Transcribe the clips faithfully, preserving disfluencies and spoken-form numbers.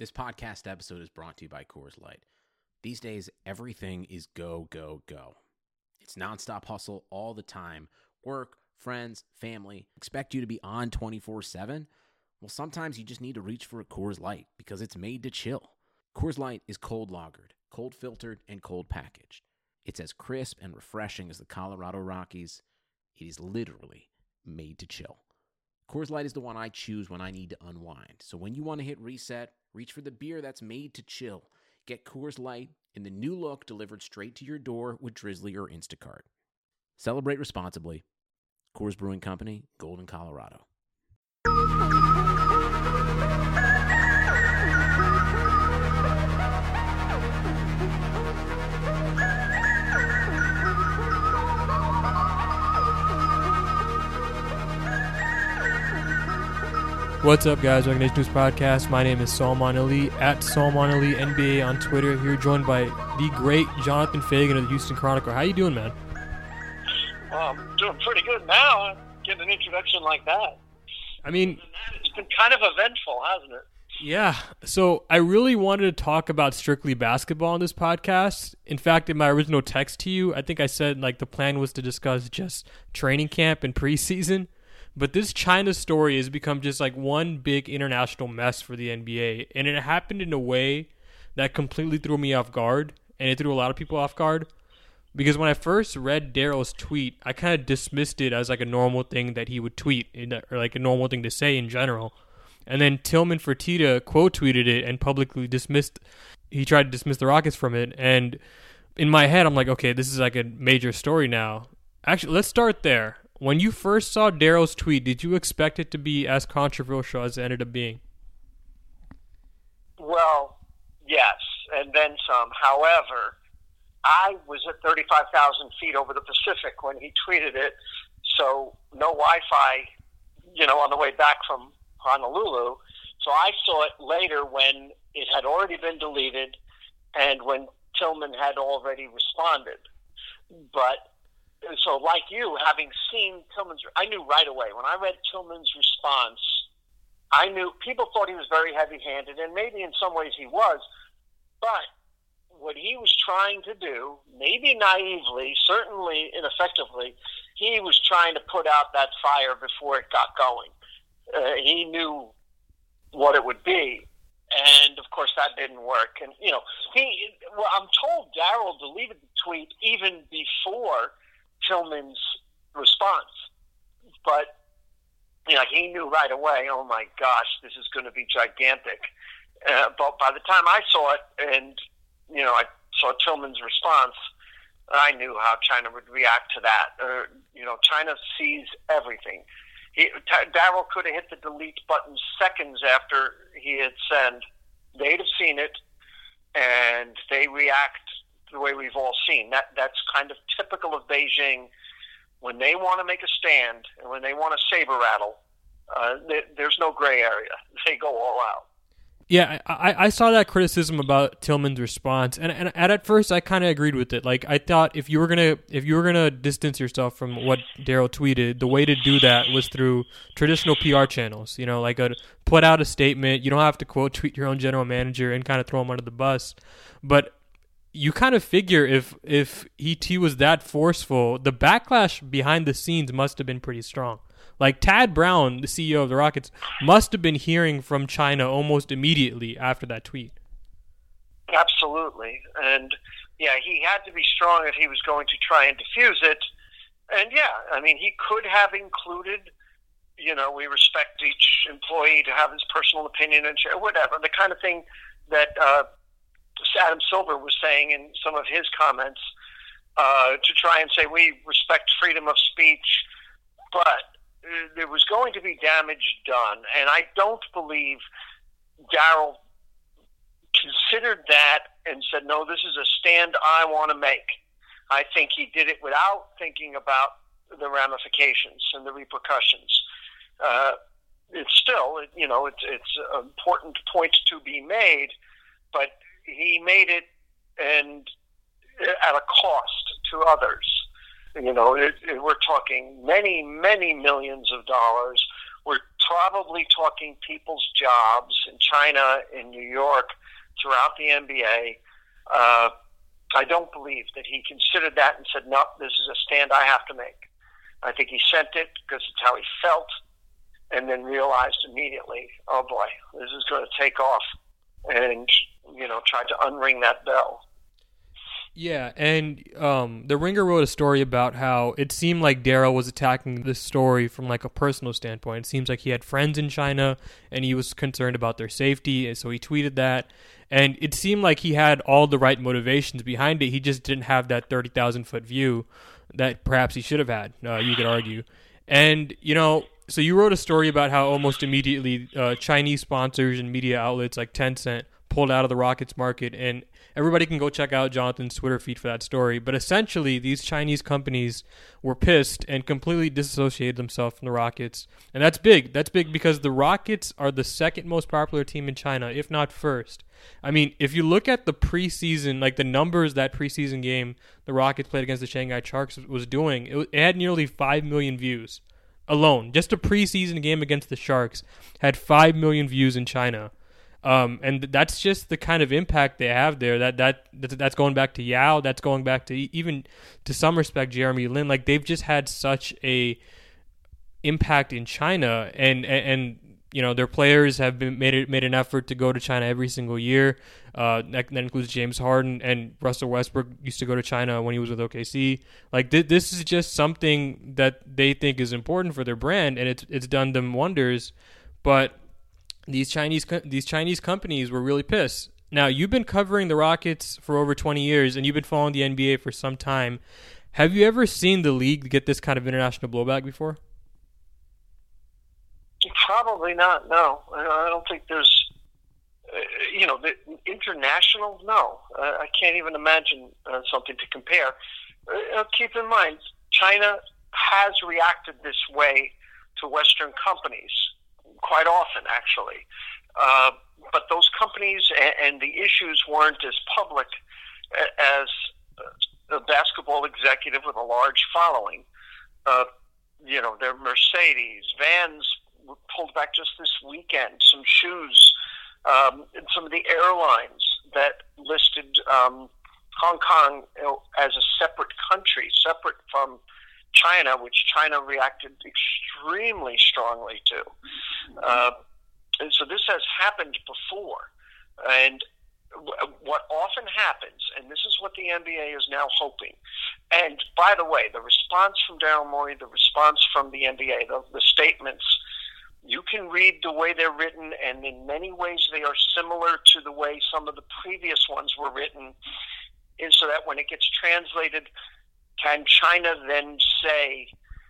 This podcast episode is brought to you by Coors Light. These days, everything is go, go, go. It's nonstop hustle all the time. Work, friends, family expect you to be on twenty-four seven. Well, sometimes you just need to reach for a Coors Light because it's made to chill. Coors Light is cold lagered, cold filtered, and cold packaged. It's as crisp and refreshing as the Colorado Rockies. It is literally made to chill. Coors Light is the one I choose when I need to unwind. So when you want to hit reset, reach for the beer that's made to chill. Get Coors Light in the new look delivered straight to your door with Drizzly or Instacart. Celebrate responsibly. Coors Brewing Company, Golden, Colorado. What's up, guys? Welcome to Nation News Podcast. My name is Salman Ali, at Salman Ali N B A on Twitter. Here joined by the great Jonathan Fagan of the Houston Chronicle. How you doing, man? Well, I'm doing pretty good now. Getting an introduction like that. I mean, it's been kind of eventful, hasn't it? Yeah. So I really wanted to talk about strictly basketball on this podcast. In fact, in my original text to you, I think I said like the plan was to discuss just training camp and preseason. But this China story has become just like one big international mess for the N B A. And it happened in a way that completely threw me off guard. And it threw a lot of people off guard. Because when I first read Daryl's tweet, I kind of dismissed it as like a normal thing that he would tweet, or like a normal thing to say in general. And then Tillman Fertitta quote tweeted it and publicly dismissed, he tried to dismiss the Rockets from it. And in my head, I'm like, okay, this is like a major story now. Actually, let's start there. When you first saw Daryl's tweet, did you expect it to be as controversial as it ended up being? Well, yes, and then some. However, I was at thirty-five thousand feet over the Pacific when he tweeted it, so no Wi-Fi, you know, on the way back from Honolulu. So I saw it later when it had already been deleted and when Tillman had already responded. But so like you, having seen Tillman's, I knew right away. When I read Tillman's response, I knew people thought he was very heavy-handed, and maybe in some ways he was. But what he was trying to do, maybe naively, certainly ineffectively, he was trying to put out that fire before it got going. Uh, he knew what it would be. And, of course, that didn't work. And, you know, he, well, I'm told Daryl deleted the tweet even before Tillman's response, but you know he knew right away. Oh my gosh, this is going to be gigantic. Uh, but by the time I saw it, and you know I saw Tillman's response, I knew how China would react to that. Uh, you know, China sees everything. He, T- Daryl could have hit the delete button seconds after he had sent. They'd have seen it, and they react the way we've all seen. That that's kind of typical of Beijing. When they want to make a stand and when they want to saber rattle, uh, th- there's no gray area. They go all out. Yeah, I, I saw that criticism about Tillman's response, and, and at first I kind of agreed with it. Like I thought if you were gonna if you were gonna distance yourself from what Daryl tweeted, the way to do that was through traditional P R channels. You know, like a put out a statement. You don't have to quote tweet your own general manager and kind of throw him under the bus, but you kind of figure if if E T was that forceful, the backlash behind the scenes must have been pretty strong. Like Tad Brown, the C E O of the Rockets, must have been hearing from China almost immediately after that tweet. Absolutely. And, yeah, he had to be strong if he was going to try and diffuse it. And, yeah, I mean, he could have included, you know, we respect each employee to have his personal opinion and share, whatever, the kind of thing that uh, Adam Silver was saying in some of his comments uh, to try and say we respect freedom of speech, but uh, there was going to be damage done, and I don't believe Daryl considered that and said, no, this is a stand I want to make. I think he did it without thinking about the ramifications and the repercussions. Uh, it's still, you know, it's, it's an important point to be made, but he made it and at a cost to others. You know, it, it, we're talking many, many millions of dollars. We're probably talking people's jobs in China, in New York, throughout the N B A. Uh, I don't believe that he considered that and said, no, this is a stand I have to make. I think he sent it because it's how he felt, and then realized immediately, oh boy, this is going to take off, and, you know, tried to unring that bell. Yeah, and um, the Ringer wrote a story about how it seemed like Darryl was attacking this story from like a personal standpoint. It seems like he had friends in China, and he was concerned about their safety, and so he tweeted that. And it seemed like he had all the right motivations behind it. He just didn't have that thirty thousand foot view that perhaps he should have had, uh, you could argue. And, you know, so you wrote a story about how almost immediately uh, Chinese sponsors and media outlets like Tencent pulled out of the Rockets market, and everybody can go check out Jonathan's Twitter feed for that story. But essentially, these Chinese companies were pissed and completely disassociated themselves from the Rockets. And that's big. That's big because the Rockets are the second most popular team in China, if not first. I mean, if you look at the preseason, like the numbers that preseason game the Rockets played against the Shanghai Sharks was doing, it, it had nearly five million views alone. Just a preseason game against the Sharks had five million views in China. Um, and that's just the kind of impact they have there. That that that's going back to Yao. That's going back to even, to some respect, Jeremy Lin. Like, they've just had such a impact in China, and and, and you know, their players have been made it, made an effort to go to China every single year. Uh, that, that includes James Harden, and Russell Westbrook used to go to China when he was with O K C. Like, th- this is just something that they think is important for their brand, and it's it's done them wonders. But These Chinese these Chinese companies were really pissed. Now, you've been covering the Rockets for over twenty years, and you've been following the N B A for some time. Have you ever seen the league get this kind of international blowback before? Probably not, no. I don't think there's, uh, you know, the international, no. Uh, I can't even imagine uh, something to compare. Uh, keep in mind, China has reacted this way to Western companies quite often, actually. Uh, but those companies and, and the issues weren't as public as a basketball executive with a large following. Uh, you know, their Mercedes, Vans pulled back just this weekend, some shoes, um, and some of the airlines that listed um, Hong Kong, you know, as a separate country, separate from China, which China reacted extremely strongly to. Uh, and so this has happened before. And w- what often happens, and this is what the N B A is now hoping, and by the way, the response from Daryl Morey, the response from the N B A, the, the statements, you can read the way they're written, and in many ways they are similar to the way some of the previous ones were written, is so that when it gets translated, can China then say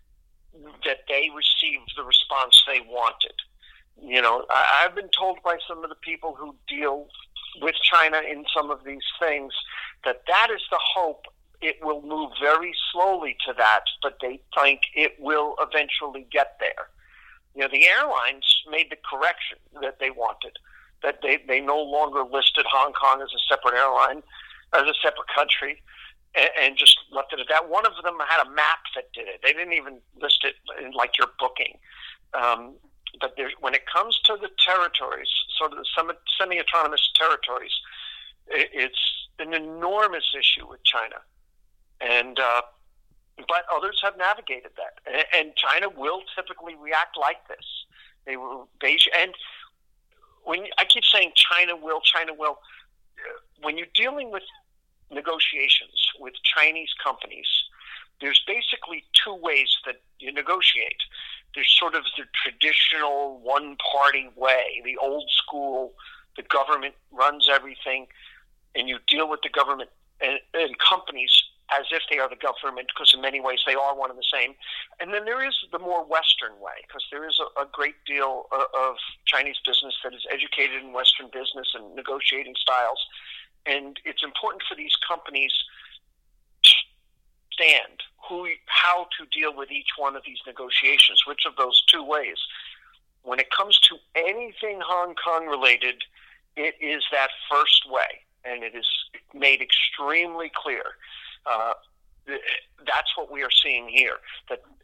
that they received the response they wanted? You know, I, I've been told by some of the people who deal with China in some of these things that that is the hope. It will move very slowly to that, but they think it will eventually get there. You know, the airlines made the correction that they wanted, that they, they no longer listed Hong Kong as a separate airline, as a separate country, and, and just left it at that. One of them had a map that did it. They didn't even list it in, like, your booking. Um, but there, when it comes to the territories, sort of the semi-autonomous territories, it, it's an enormous issue with China. And uh, but others have navigated that, and, and China will typically react like this. They will, Beijing, and when I keep saying China will, China will, when you're dealing with negotiations with Chinese companies, there's basically two ways that you negotiate. There's sort of the traditional one-party way, the old school, the government runs everything, and you deal with the government and, and companies as if they are the government, because in many ways they are one and the same. And then there is the more Western way, because there is a, a great deal of, of Chinese business that is educated in Western business and negotiating styles. And it's important for these companies to understand who, how to deal with each one of these negotiations, which of those two ways. When it comes to anything Hong Kong related, it is that first way, and it is made extremely clear. Uh, that's what we are seeing here, that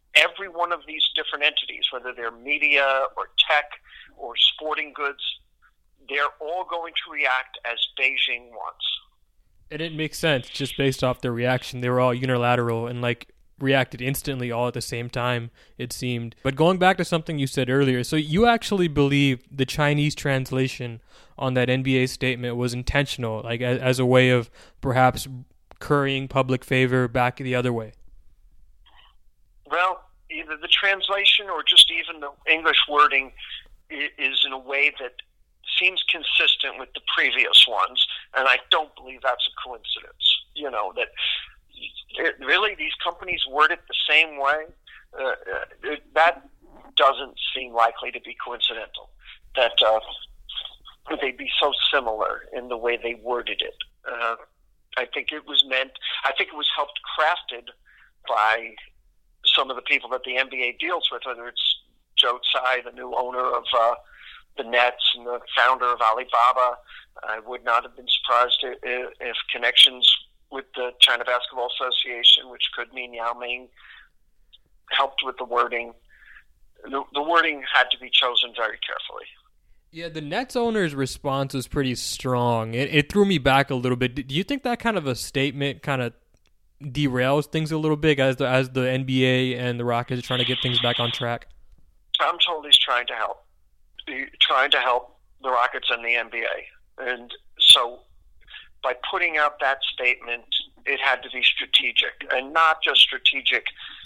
every one of these different entities, whether they're media or tech or sporting goods, they're all going to react as Beijing wants. And it makes sense just based off their reaction. They were all unilateral and like reacted instantly all at the same time, it seemed. But going back to something you said earlier, so you actually believe the Chinese translation on that N B A statement was intentional, like as, as a way of perhaps currying public favor back the other way? Well, either the translation or just even the English wording is in a way that seems consistent with the previous ones, and I don't believe that's a coincidence. You know, that it, really these companies word it the same way. Uh, it, that doesn't seem likely to be coincidental, that uh, they'd be so similar in the way they worded it. Uh, I think it was meant, I think it was helped crafted by some of the people that the N B A deals with, whether it's Joe Tsai, the new owner of uh, the Nets and the founder of Alibaba. I would not have been surprised if, if connections with the China Basketball Association, which could mean Yao Ming, helped with the wording. The, the wording had to be chosen very carefully. Yeah, the Nets owner's response was pretty strong. It, it threw me back a little bit. Do you think that kind of a statement kind of derails things a little bit as the as the N B A and the Rockets are trying to get things back on track? I'm told he's trying to help. He's trying to help the Rockets and the N B A. And so by putting out that statement, it had to be strategic, and not just strategic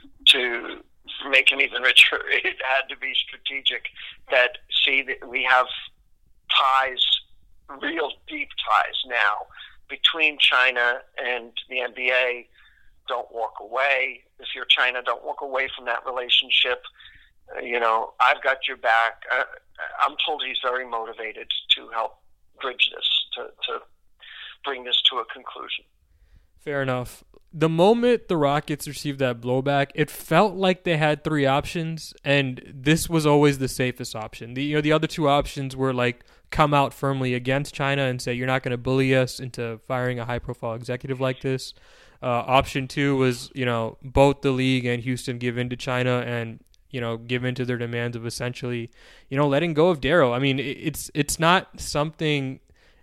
to make him even richer. It had to be strategic that, see, that we have ties, real deep ties now between China and the N B A. Don't walk away. If you're China, don't walk away from that relationship. Uh, you know, I've got your back. Uh, I'm told he's very motivated to help bridge this, to, to bring this to a conclusion. Fair enough. The moment the Rockets received that blowback, it felt like they had three options, and this was always the safest option. The you know the other two options were like come out firmly against China and say you're not going to bully us into firing a high-profile executive like this. Uh, option two was you know both the league and Houston give in to China and you know give in to their demands of essentially you know letting go of Darrow. I mean, it, it's it's not something.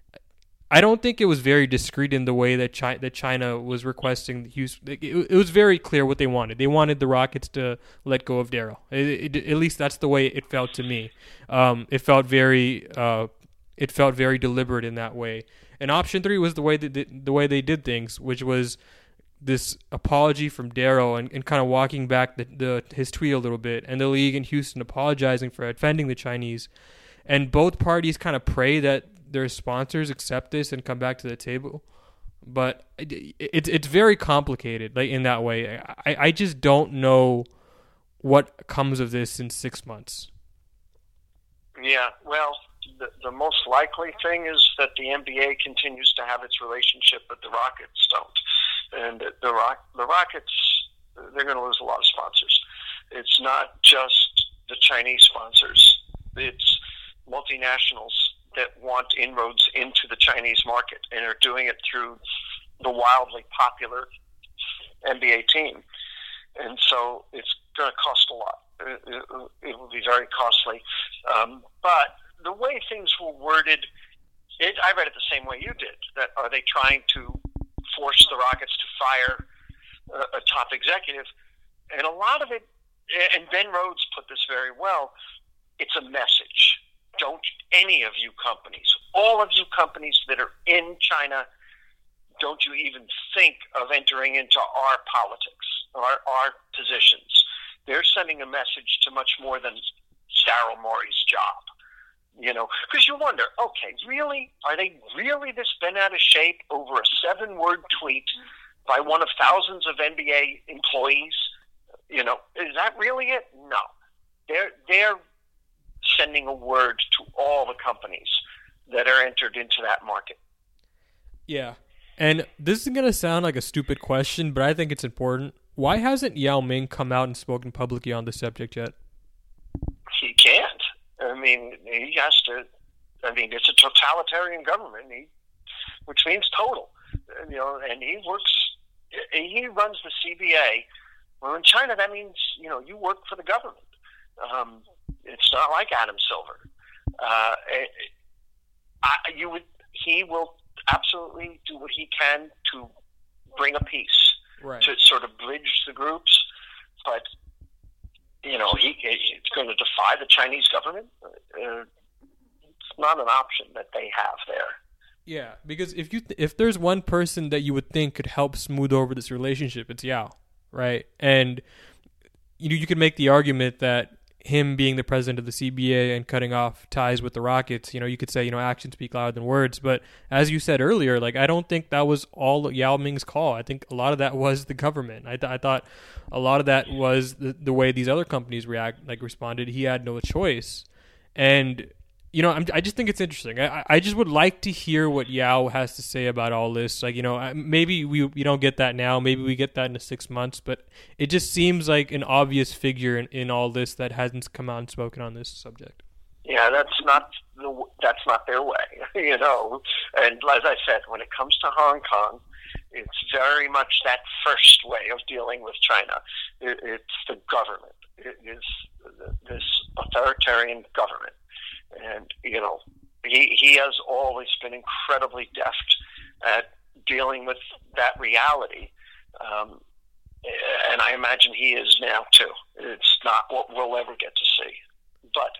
I don't think it was very discreet in the way that China, that China was requesting Houston. It, it was very clear what they wanted. They wanted the Rockets to let go of Darrow. It, it, at least that's the way it felt to me. Um, it felt very, uh, it felt very deliberate in that way. And option three was the way that the way they did things, which was this apology from Darrow and, and kind of walking back the, the his tweet a little bit, and the league in Houston apologizing for offending the Chinese, and both parties kind of pray that their sponsors accept this and come back to the table, but it, it's it's very complicated, like in that way. I, I just don't know what comes of this in six months. Yeah, well, the, the most likely thing is that the N B A continues to have its relationship, but the Rockets don't. And the, the, Rock, the Rockets, they're going to lose a lot of sponsors. It's not just the Chinese sponsors. It's multinationals that want inroads into the Chinese market and are doing it through the wildly popular N B A team. And so it's going to cost a lot. It, it, it will be very costly. Um, but the way things were worded, it, I read it the same way you did. That are they trying to force the Rockets to fire a, a top executive? And a lot of it, and Ben Rhodes put this very well, it's a message. Don't any of you companies, all of you companies that are in China, don't you even think of entering into our politics, our, our positions. They're sending a message to much more than Daryl Morey's job. You know, because you wonder, okay, really? Are they really this bent out of shape over a seven-word tweet by one of thousands of N B A employees? You know, is that really it? No. They're, they're sending a word to all the companies that are entered into that market. Yeah. And this is going to sound like a stupid question, but I think it's important. Why hasn't Yao Ming come out and spoken publicly on the subject yet? He can't. I mean, he has to. I mean, it's a totalitarian government, he, which means total. You know, and he works. He runs the C B A Well, in China, that means, you know, you work for the government. Um, it's not like Adam Silver. Uh, I, you would, he will absolutely do what he can to bring a peace, right, to sort of bridge the groups. But, you know, he it's going to defy the Chinese government. Uh, it's not an option that they have there. Yeah, because if you th- if there's one person that you would think could help smooth over this relationship, it's Yao, right? And you you could make the argument that him being the president of the C B A and cutting off ties with the Rockets, you know, you could say, you know, actions speak louder than words. But as you said earlier, like, I don't think that was all Yao Ming's call. I think a lot of that was the government. I, th- I thought a lot of that was the, the way these other companies react, like responded. He had no choice. And, you know, I'm, I just think it's interesting. I, I just would like to hear what Yao has to say about all this. Like, you know, maybe we we don't get that now. Maybe we get that in the six months. But it just seems like an obvious figure in, in all this that hasn't come out and spoken on this subject. Yeah, that's not the that's not their way, you know. And as I said, when it comes to Hong Kong, it's very much that first way of dealing with China. It, it's the government. It is this authoritarian government. And, you know, he he has always been incredibly deft at dealing with that reality. Um, and I imagine he is now, too. It's not what we'll ever get to see. But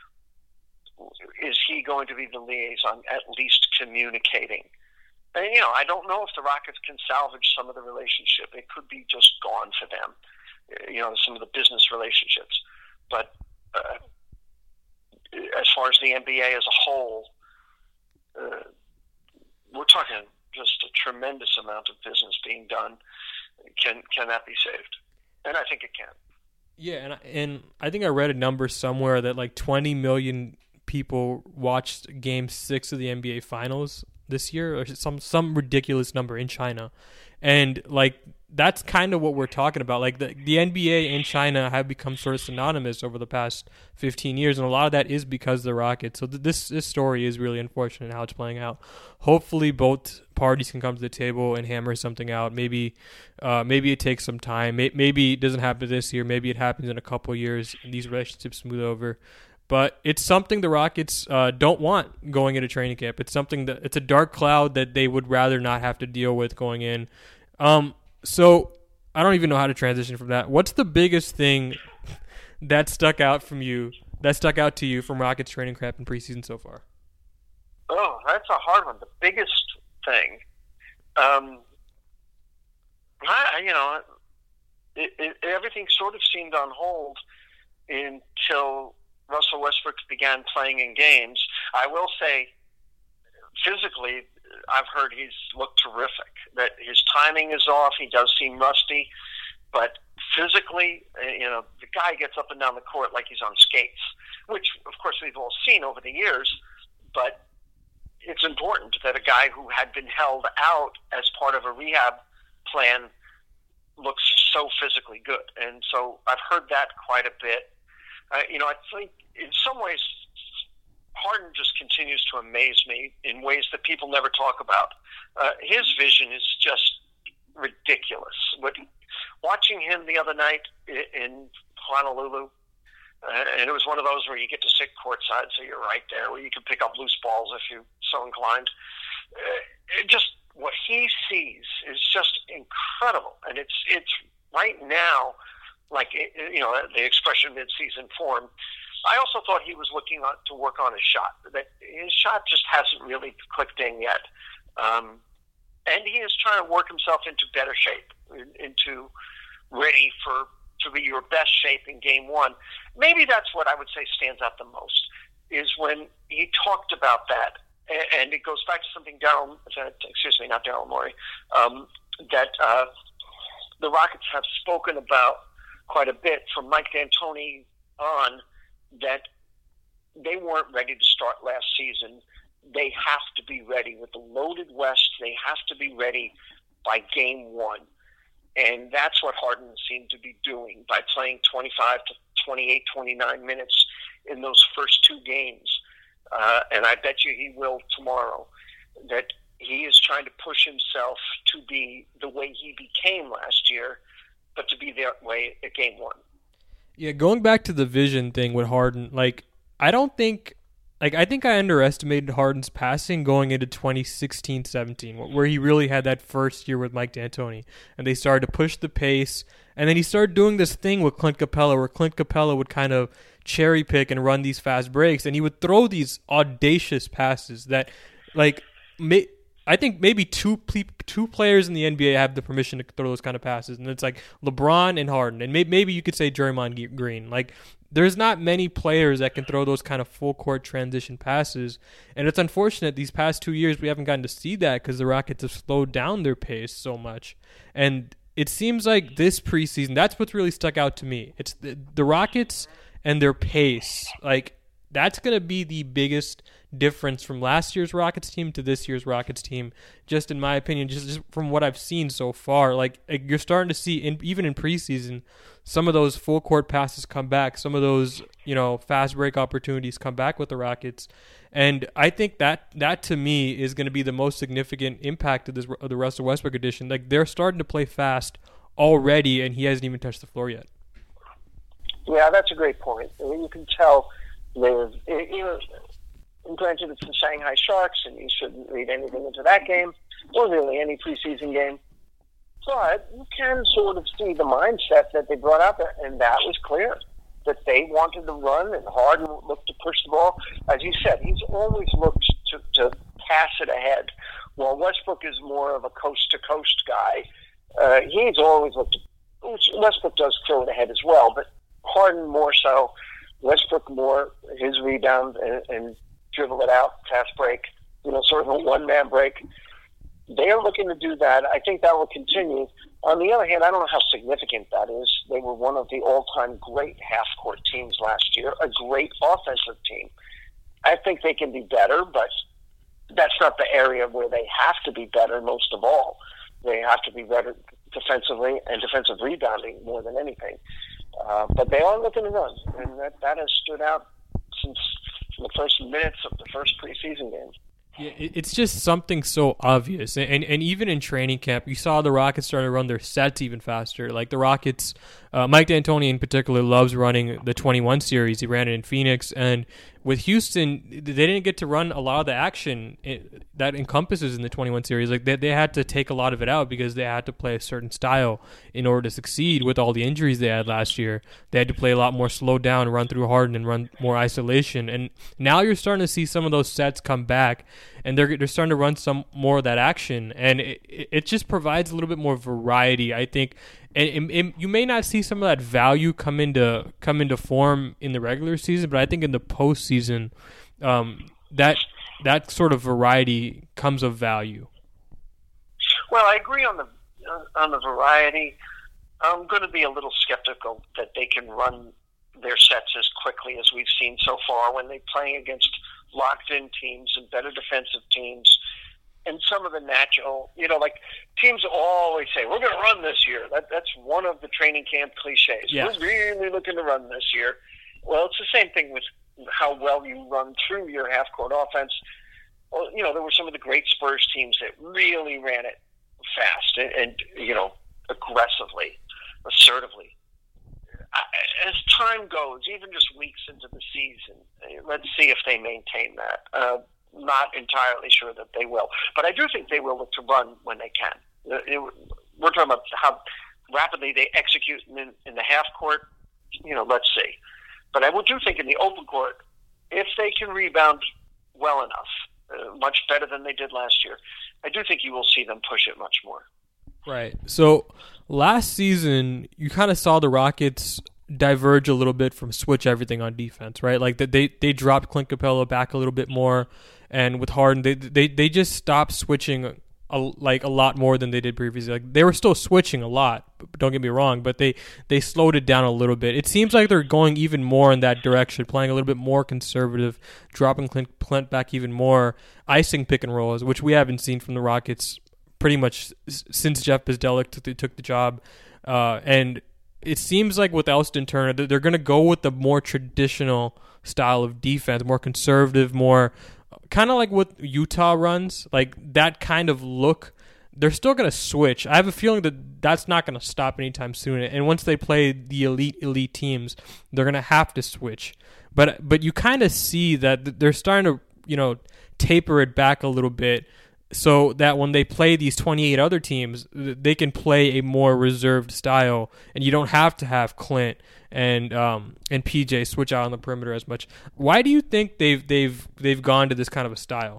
is he going to be the liaison, at least communicating? And, you know, I don't know if the Rockets can salvage some of the relationship. It could be just gone for them, you know, some of the business relationships. But uh, as far as the N B A as a whole, uh, we're talking just a tremendous amount of business being done. Can can that be saved? And I think it can. Yeah, and I, and I think I read a number somewhere that like twenty million people watched Game Six of the N B A Finals this year, or some some ridiculous number in China, and like that's kind of what we're talking about. Like the the N B A and China have become sort of synonymous over the past fifteen years, and a lot of that is because of the Rockets. So th- this this story is really unfortunate how it's playing out. Hopefully, both parties can come to the table and hammer something out. Maybe uh, maybe it takes some time. Maybe it doesn't happen this year. Maybe it happens in a couple of years, and these relationships smooth over. But it's something the Rockets uh, don't want going into training camp. It's something that it's a dark cloud that they would rather not have to deal with going in. Um, so I don't even know how to transition from that. What's the biggest thing that stuck out from you, that stuck out to you from Rockets training camp and preseason so far? Oh, that's a hard one. The biggest thing, um, I, you know, it, it, everything sort of seemed on hold until Russell Westbrook began playing in games. I will say, physically, I've heard he's looked terrific. That his timing is off. He does seem rusty, but physically, you know, the guy gets up and down the court like he's on skates, which, of course, we've all seen over the years. But it's important that a guy who had been held out as part of a rehab plan looks so physically good. And so I've heard that quite a bit. Uh, you know, I think in some ways, Harden just continues to amaze me in ways that people never talk about. Uh, his vision is just ridiculous. What, watching him the other night in Honolulu, uh, and it was one of those where you get to sit courtside, so you're right there, where you can pick up loose balls if you're so inclined. Uh, it just what he sees is just incredible, and it's it's right now. Like, you know, the expression mid-season form. I also thought he was looking on, to work on his shot. That his shot just hasn't really clicked in yet. Um, and he is trying to work himself into better shape, into ready for to be your best shape in game one. Maybe that's what I would say stands out the most, is when he talked about that. And it goes back to something Daryl, excuse me, not Daryl Morey, um, that uh, the Rockets have spoken about quite a bit from Mike D'Antoni on, that they weren't ready to start last season. They have to be ready with the loaded West. They have to be ready by game one. And that's what Harden seemed to be doing by playing twenty-five to twenty-eight, twenty-nine minutes in those first two games. Uh, and I bet you he will tomorrow, that he is trying to push himself to be the way he became last year, but to be that way at game one. Yeah, going back to the vision thing with Harden, like, I don't think, like, I think I underestimated Harden's passing going into twenty sixteen seventeen, where he really had that first year with Mike D'Antoni, and they started to push the pace, and then he started doing this thing with Clint Capella, where Clint Capella would kind of cherry pick and run these fast breaks, and he would throw these audacious passes that, like, may, I think maybe two two players in the N B A have the permission to throw those kind of passes, and it's like LeBron and Harden, and maybe, maybe you could say Draymond Green. Like, there's not many players that can throw those kind of full court transition passes, and it's unfortunate these past two years we haven't gotten to see that because the Rockets have slowed down their pace so much. And it seems like this preseason, that's what's really stuck out to me. It's the, the Rockets and their pace. Like, that's going to be the biggest difference from last year's Rockets team to this year's Rockets team, just in my opinion, just, just from what I've seen so far. Like, you're starting to see, in, even in preseason, some of those full court passes come back, some of those, you know, fast break opportunities come back with the Rockets. And I think that, that to me, is going to be the most significant impact of, this, of the Russell Westbrook edition. Like, they're starting to play fast already, and he hasn't even touched the floor yet. Yeah, that's a great point. I mean, you can tell they've, you know, granted it's the Shanghai Sharks, and you shouldn't read anything into that game, or really any preseason game. But you can sort of see the mindset that they brought out there, and that was clear, that they wanted to run, and Harden looked to push the ball. As you said, he's always looked to, to pass it ahead. While Westbrook is more of a coast-to-coast guy, uh, he's always looked to, Westbrook does throw it ahead as well, but Harden more so, Westbrook more, his rebound and, and dribble it out, fast break, you know, sort of a one-man break. They're looking to do that. I think that will continue. On the other hand, I don't know how significant that is. They were one of the all-time great half-court teams last year, a great offensive team. I think they can be better, but that's not the area where they have to be better most of all. They have to be better defensively and defensive rebounding more than anything. Uh, but they are looking to run, and that, that has stood out since the first minutes of the first preseason game. Yeah, it's just something so obvious. And, and and even in training camp, you saw the Rockets starting to run their sets even faster. Like the Rockets, uh, Mike D'Antoni in particular loves running the twenty-one series. He ran it in Phoenix. And with Houston, they didn't get to run a lot of the action that encompasses in the twenty-one series. Like they, they had to take a lot of it out because they had to play a certain style in order to succeed with all the injuries they had last year. They had to play a lot more slow down, run through Harden, and run more isolation. And now you're starting to see some of those sets come back, and they're they're starting to run some more of that action, and it, it just provides a little bit more variety, I think. And it, it, you may not see some of that value come into come into form in the regular season, but I think in the postseason, um, that that sort of variety comes of value. Well, I agree on the on the variety. I'm going to be a little skeptical that they can run their sets as quickly as we've seen so far when they're playing against locked-in teams and better defensive teams. And some of the natural, you know, like teams always say, we're going to run this year. That, that's one of the training camp cliches. Yes. We're really looking to run this year. Well, it's the same thing with how well you run through your half-court offense. Well, you know, there were some of the great Spurs teams that really ran it fast and, and you know, aggressively, assertively. As time goes, even just weeks into the season, let's see if they maintain that. Uh, not entirely sure that they will. But I do think they will look to run when they can. It, we're talking about how rapidly they execute in, in the half court. You know, let's see. But I do think in the open court, if they can rebound well enough, uh, much better than they did last year, I do think you will see them push it much more. Right. So last season, you kind of saw the Rockets diverge a little bit from switch everything on defense, right? Like they they dropped Clint Capella back a little bit more, and with Harden, they they they just stopped switching a, like a lot more than they did previously. Like they were still switching a lot, don't get me wrong, but they they slowed it down a little bit. It seems like they're going even more in that direction, playing a little bit more conservative, dropping Clint, Clint back even more, icing pick and rolls, which we haven't seen from the Rockets pretty much since Jeff Bzdelik took the, took the job, uh, and it seems like with Elston Turner, they're going to go with the more traditional style of defense, more conservative, more kind of like what Utah runs, like that kind of look they're still going to switch. I have a feeling that that's not going to stop anytime soon. And once they play the elite elite teams, they're going to have to switch. But but you kind of see that they're starting to, you know, taper it back a little bit, so that when they play these twenty-eight other teams, they can play a more reserved style, and you don't have to have Clint and um, and P J switch out on the perimeter as much. Why do you think they've they've they've gone to this kind of a style?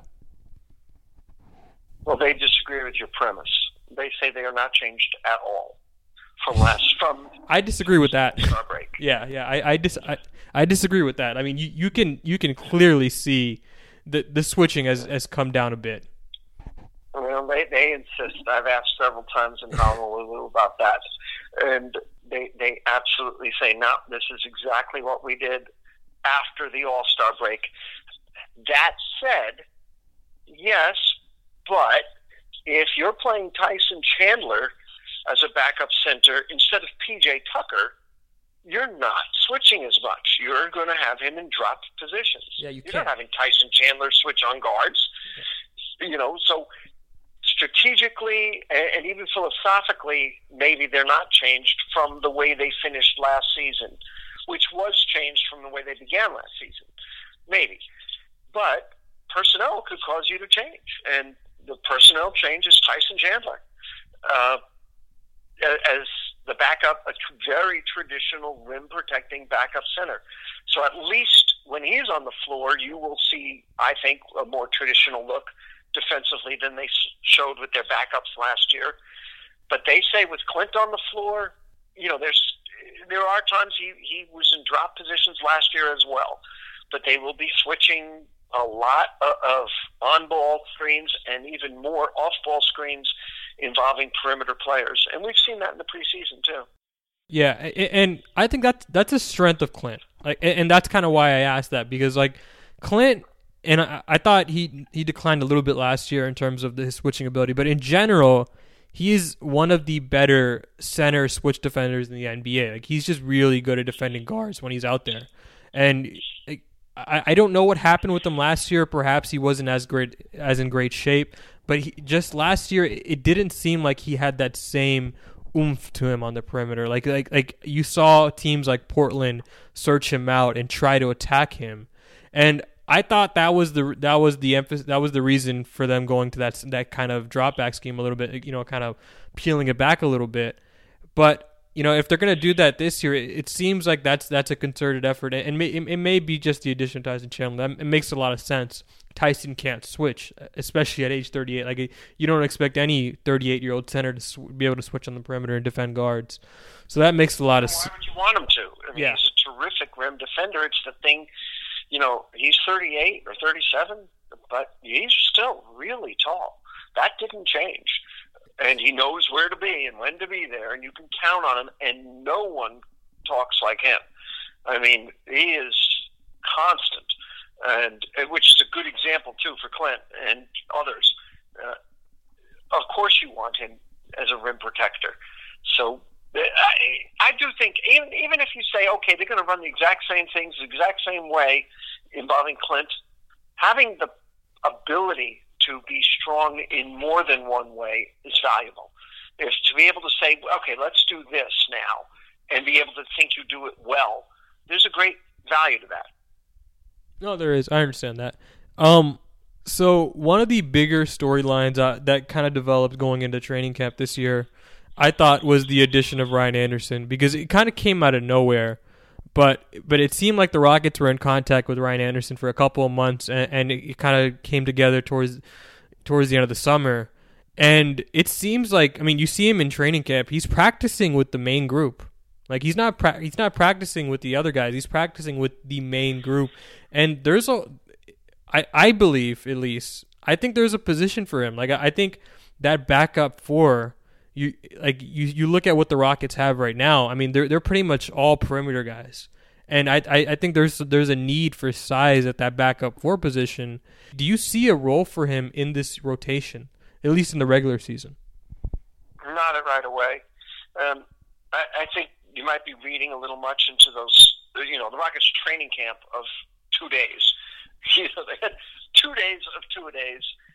Well, they disagree with your premise. They say they are not changed at all from last from. I disagree with that. Break. yeah, yeah, I I, dis- I I disagree with that. I mean, you, you can you can clearly see the the switching has, has come down a bit. Well, they they insist. I've asked several times in Honolulu about that, and they they absolutely say, no, this is exactly what we did after the All-Star break. That said, yes. But if you're playing Tyson Chandler as a backup center instead of P J Tucker, you're not switching as much. You're going to have him in drop positions. Yeah, you you're can't. not having Tyson Chandler switch on guards. Yeah. You know, so strategically and even philosophically, maybe they're not changed from the way they finished last season, which was changed from the way they began last season. Maybe. But personnel could cause you to change. And the personnel change is Tyson Chandler uh, as the backup, a t- very traditional rim-protecting backup center. So at least when he's on the floor, you will see, I think, a more traditional look defensively than they s- showed with their backups last year. But they say with Clint on the floor, you know, there's there are times he, he was in drop positions last year as well. But they will be switching a lot of on-ball screens and even more off-ball screens involving perimeter players. And we've seen that in the preseason too. Yeah, and I think that's that's a strength of Clint. Like, and that's kind of why I asked that, because like Clint, and I, I thought he he declined a little bit last year in terms of his switching ability, but in general, he is one of the better center switch defenders in the N B A. Like, he's just really good at defending guards when he's out there. And like, I, I don't know what happened with him last year. Perhaps he wasn't as great as in great shape, but he, just last year it didn't seem like he had that same oomph to him on the perimeter. Like like like you saw teams like Portland search him out and try to attack him, and I thought that was the that was the emphasis that was the reason for them going to that that kind of drop back scheme a little bit. You know, kind of peeling it back a little bit, but. You know, if they're going to do that this year, it seems like that's that's a concerted effort, and it may, it may be just the addition of Tyson Chandler. That, it makes a lot of sense. Tyson can't switch, especially at age thirty-eight. Like, you don't expect any thirty-eight-year-old center to sw- be able to switch on the perimeter and defend guards. So that makes a lot of sense. Why would you want him to? I mean, yeah. He's a terrific rim defender. It's the thing, you know, he's thirty-eight or thirty-seven, but he's still really tall. That didn't change. And he knows where to be and when to be there, and you can count on him, and no one talks like him. I mean, he is constant, and which is a good example, too, for Clint and others. Uh, of course you want him as a rim protector. So I, I do think, even, even if you say, okay, they're going to run the exact same things the exact same way involving Clint, having the ability to be strong in more than one way is valuable. If to be able to say, okay, let's do this now, and be able to think you do it well, there's a great value to that. No, there is. I understand that. Um, so one of the bigger storylines uh, that kind of developed going into training camp this year, I thought, was the addition of Ryan Anderson, because it kind of came out of nowhere. But but it seemed like the Rockets were in contact with Ryan Anderson for a couple of months, and, and it kind of came together towards towards the end of the summer. And it seems like, I mean, you see him in training camp. He's practicing with the main group. Like, he's not pra- he's not practicing with the other guys. He's practicing with the main group. And there's a, I I believe at least, I think there's a position for him. Like, I think that backup four. You like you, you look at what the Rockets have right now. I mean, they're they're pretty much all perimeter guys, and I, I I think there's there's a need for size at that backup four position. Do you see a role for him in this rotation, at least in the regular season? Not it right away. Um, I, I think you might be reading a little much into those. You know, the Rockets training camp of two days. You know, they had two days of two days.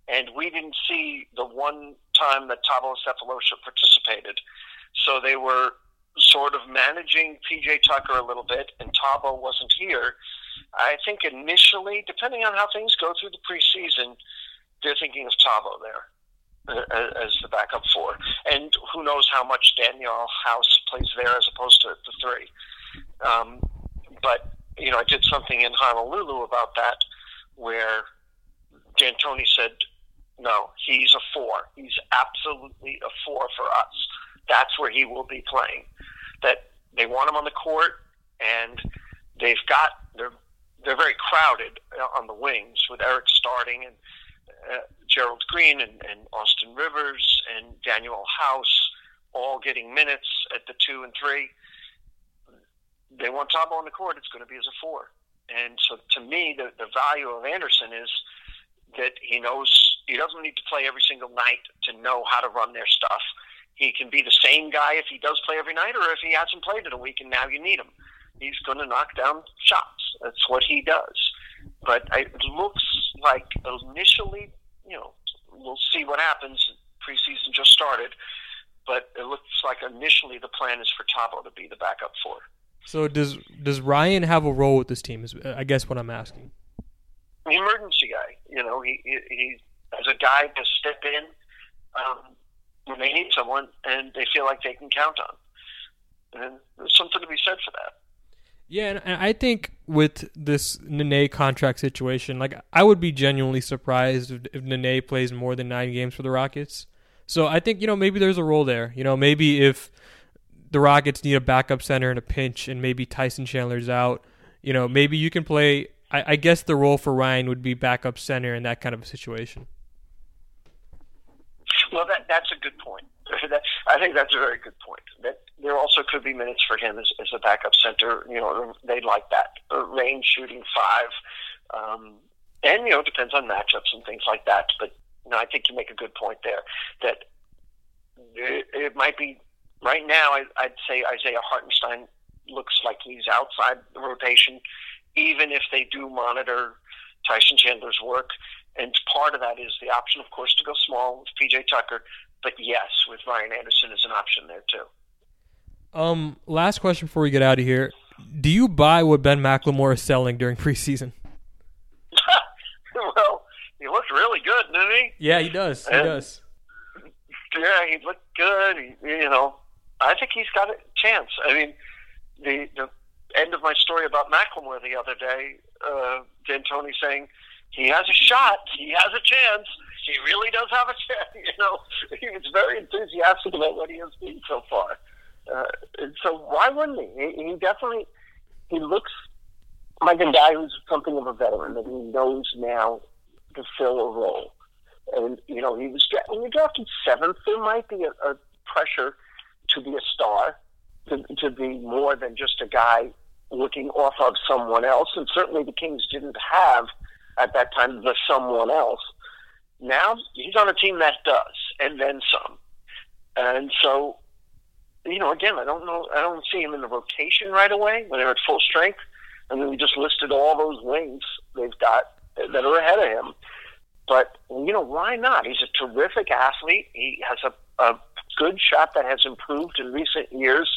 and we didn't see the one time that Thabo Sefolosha participated. So they were sort of managing P J Tucker a little bit, and Thabo wasn't here. I think initially, depending on how things go through the preseason, they're thinking of Thabo there uh, as the backup four. And who knows how much Daniel House plays there as opposed to the three. Um, but, you know, I did something in Honolulu about that where D'Antoni said, no, he's a four. He's absolutely a four for us. That's where he will be playing. That they want him on the court, and they've got they're they're very crowded on the wings with Eric starting and uh, Gerald Green and, and Austin Rivers and Daniel House all getting minutes at the two and three. They want Thabo on the court. It's going to be as a four. And so, to me, the the value of Anderson is that he knows he doesn't need to play every single night to know how to run their stuff. He can be the same guy if he does play every night, or if he hasn't played in a week and now you need him. He's going to knock down shots. That's what he does. But it looks like initially, you know, we'll see what happens. Preseason just started. But it looks like initially the plan is for Thabo to be the backup four. So does does Ryan have a role with this team, is I guess what I'm asking. The emergency guy. You know, he, he, he as a guy to step in um, when they need someone and they feel like they can count on. And there's something to be said for that. Yeah, and I think with this Nene contract situation, like I would be genuinely surprised if, if Nene plays more than nine games for the Rockets. So I think, you know, maybe there's a role there. You know, maybe if the Rockets need a backup center in a pinch and maybe Tyson Chandler's out, you know, maybe you can play. I, I guess the role for Ryan would be backup center in that kind of a situation. Well, that that's a good point. That, I think that's a very good point. That there also could be minutes for him as, as a backup center. You know, they'd like that. A range shooting five. Um, and, you know, it depends on matchups and things like that. But, you know, I think you make a good point there. That it, it might be, right now, I, I'd say Isaiah Hartenstein looks like he's outside the rotation, even if they do monitor Tyson Chandler's work. And part of that is the option, of course, to go small with P J Tucker. But yes, with Ryan Anderson as an option there too. Um, last question before we get out of here: do you buy what Ben McLemore is selling during preseason? Well, he looked really good, didn't he? Yeah, he does. He and, does. Yeah, he looked good. He, you know, I think he's got a chance. I mean, the the end of my story about McLemore the other day, uh, D'Antoni saying he has a shot, he has a chance. He really does have a chance. You know, he was very enthusiastic about what he has seen so far. Uh, and so why wouldn't he? he? He definitely he looks like a guy who's something of a veteran, that he knows now to fill a role. And you know, he was when you drafted seventh, there might be a, a pressure to be a star, to, to be more than just a guy looking off of someone else. And certainly the Kings didn't have at that time the someone else. Now he's on a team that does, and then some. And so, you know, again, I don't know, I don't see him in the rotation right away when they're at full strength. I mean, we just listed all those wings they've got that are ahead of him. But, you know, why not? He's a terrific athlete. He has a, a good shot that has improved in recent years.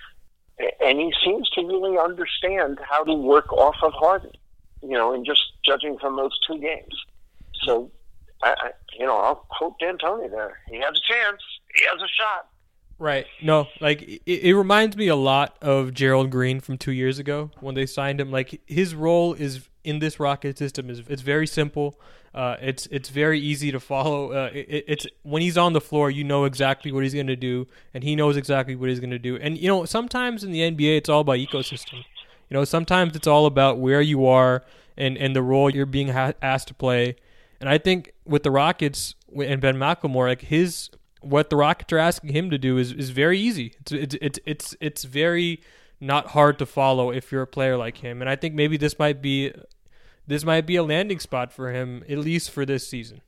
And he seems to really understand how to work off of Harden, you know, and just judging from those two games. So, I, I, you know, I'll quote D'Antoni there. He has a chance. He has a shot. Right. No, like, it, it reminds me a lot of Gerald Green from two years ago when they signed him. Like, his role is in this Rocket system is it's very simple. Uh, it's it's very easy to follow. Uh, it, it's when he's on the floor, you know exactly what he's going to do, and he knows exactly what he's going to do. And, you know, sometimes in the N B A, it's all about ecosystem. You know, sometimes it's all about where you are and, and the role you're being ha- asked to play. And I think with the Rockets and Ben McLemore, like his what the Rockets are asking him to do is, is very easy. It's it's it's it's it's very not hard to follow if you're a player like him. And I think maybe this might be this might be a landing spot for him, at least for this season.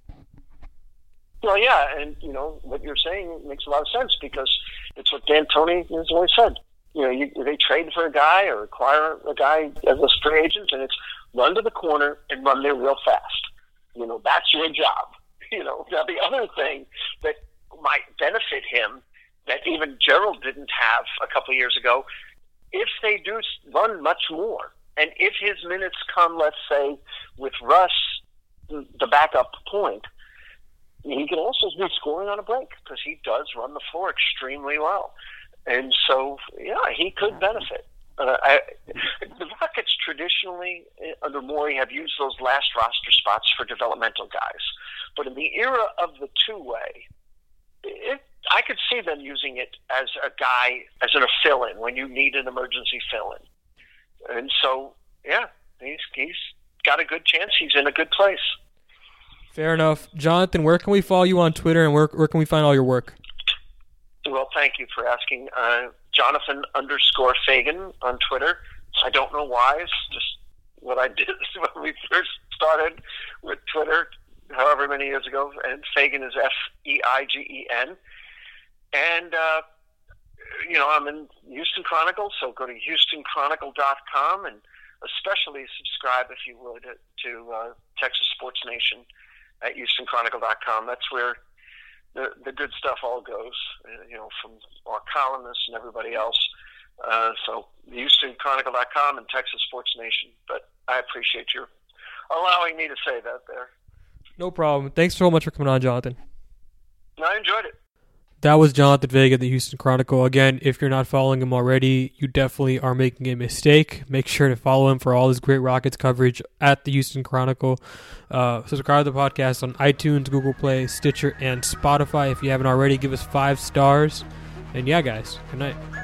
Well, yeah, and you know what you're saying makes a lot of sense because it's what D'Antoni has always said. You know, you, they trade for a guy or acquire a guy as a free agent, and it's run to the corner and run there real fast. You know, that's your job. You know, now the other thing that might benefit him that even Gerald didn't have a couple of years ago, if they do run much more, and if his minutes come, let's say, with Russ, the backup point, he can also be scoring on a break because he does run the floor extremely well. And so, yeah, he could benefit. Uh, I, the Rockets traditionally, under Morey, have used those last roster spots for developmental guys. But in the era of the two-way, it, I could see them using it as a guy, as a fill-in, when you need an emergency fill-in. And so, yeah, he's he's got a good chance. He's in a good place. Fair enough. Jonathan, where can we follow you on Twitter, and where, where can we find all your work? Well, thank you for asking. Uh, Jonathan underscore Fagan on Twitter. I don't know why. It's just what I did when we first started with Twitter, however many years ago. And Fagan is F E I G E N. And, uh, you know, I'm in Houston Chronicle, so go to houston chronicle dot com and especially subscribe, if you would, to uh, Texas Sports Nation at houston chronicle dot com. That's where the the good stuff all goes, uh, you know, from our columnists and everybody else. Uh, so houston chronicle dot com and Texas Sports Nation. But I appreciate you allowing me to say that there. No problem. Thanks so much for coming on, Jonathan. I enjoyed it. That was Jonathan Vega, the Houston Chronicle. Again, if you're not following him already, you definitely are making a mistake. Make sure to follow him for all his great Rockets coverage at the Houston Chronicle. Uh, subscribe to the podcast on iTunes, Google Play, Stitcher, and Spotify. If you haven't already, give us five stars. And yeah, guys, good night.